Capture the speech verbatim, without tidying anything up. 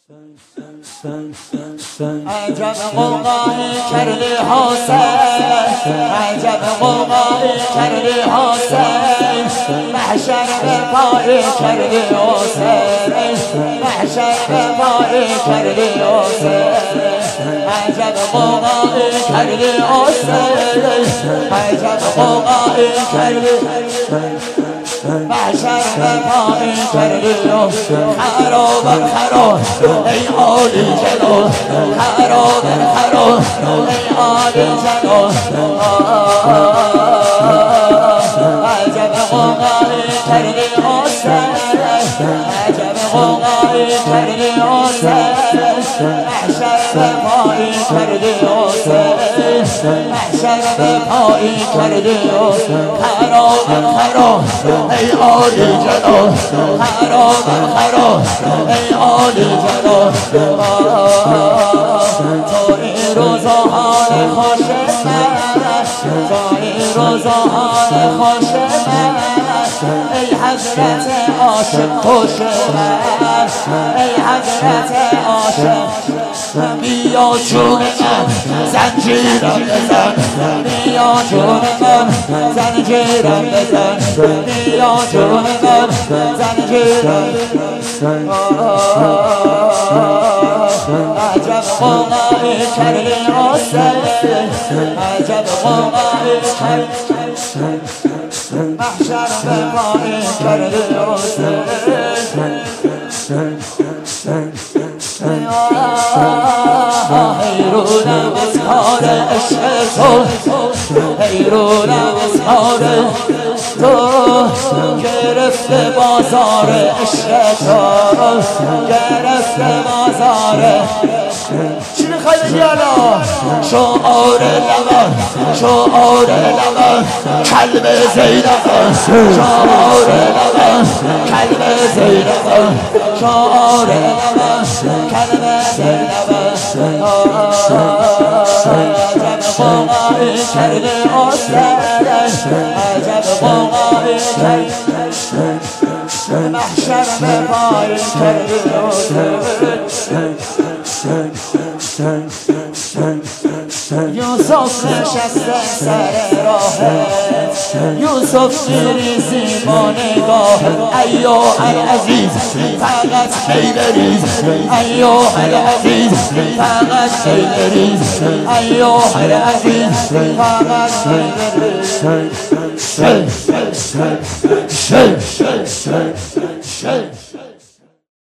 عجب قوقایی کردی حسین، عجب قوقایی کردی حسین، محشر به پای کردی حسین، محشر به پای کردی حسین. عجب قوقایی کردی حسین، عجب قوقایی کردی محشر به پای کردی خراب خراب ای عالی جلال، خراب خراب ای عالی جلال. عجب قوقایی کردی حسین، عجب قوقایی کردی حسین، محشر به پای کردی حسین، محشر به پای کردی خراب خراب ای عالی جلال، خراب خراب ای عالی جلال. تو این روزهای خوش من، تو این روزهای خوش من، ای حضرت عاشق خوش من، ای حضرت عاشق. بیا جون من زنجیرم بزن، بیا جون من زنجیرم بزن، بیا جون من زنجیرم بزن. عجب قوقایی کردی حسین، عجب قوقایی کردی محشر به پای کردی حسین. حیرونم از کار عشق تو، حیرونم از کار تو، گرفته بازار عشق تو، گرفته بازار. چی میخوای بگی الان؟ شعار لبم، شعار لبم کلب زینبم، شعار لبم کلب زینبم، شعار لبم کلب زینبم. عجب قوقایی کردی حسین، عجب قوقایی کردی محشر به پای کردی حسین. یوسف نشسته سر راهت، یوسف میریزی با نگاهت. ایوه العزیز فقط می بریز، ایوه العزیز فقط می بریز، ایوه العزیز فقط می بریز.